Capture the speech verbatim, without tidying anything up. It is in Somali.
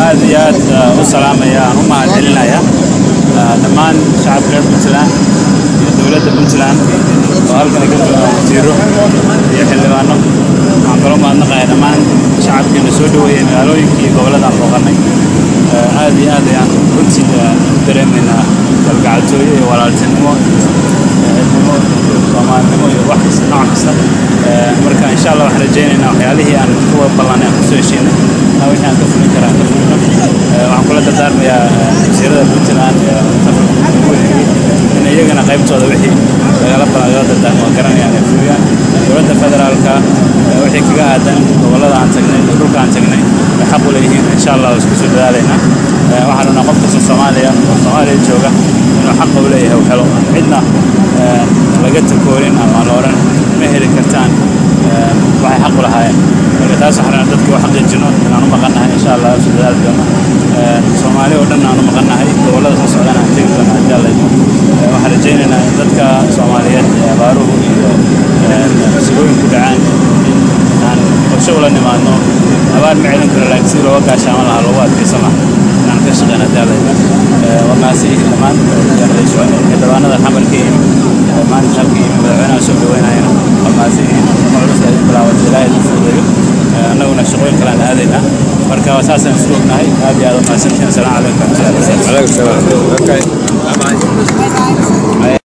آديات وسلام يا هم عدلنا يا دمان شعب غير بنتلان دولة بنتلان وهالكنا قبل تيرو يحل لنا عن كلام أن قاعد دمان شعب كنا سودو يمالو يكي دولة عن فوقنا آدي آدي يعني كنت درمنا القعدتوي ولا التنمو النمو كمان نمو واحد نوع كسر مركا إن شاء الله وحرجينا وحياله أن هو بلانه خصوصين أو إحنا كفنا كرا وعن كل تدار يا سيرة بنتنا إن يجينا قيم صوت وحي غلب على تدار وكرنا يعني فيها ولد فدرالك وحي كذا هذا ولد عن سجنين وكل عن سجنين يحقوا ليه إن شاء الله وسكسر علينا وحنا نقبل في الصومالية والصومالية الجوجة إنه حقوا ليه وحلو عندنا لقيت كورين أما لورن مهر كرتان waxay xaq u lahaayeen marka taas waxaan dadku xaq jino inaan u maqanahay insha Allah si dadaal doona Soomaali oo dhan aan u maqanahay gobolada soo socdana tagi doona insha Allah waxaan rajaynaynaa in dadka Soomaaliyeed ee baaruhu iyo sidooyin ku dhacaan aan qorshe wala nimaadno abaar macalin kara laakiin loo gaashaan lahaa loo adkeysan lahaa inaan ka shaqeyno daalada wanaasi dhamaan xildhibaanada xamarkii maan halkii madaxweynaha soo dhaweynayna wanaasi macluumaad bilaawad ilaahay u fududeeyo annaguna shaqooyin kale aan aadayna marka wasaasan isku ognahay aad iyo aad u mahadsantihiin. Assalaamu calaykum. Waalaikum salaam. Okay. Bye bye.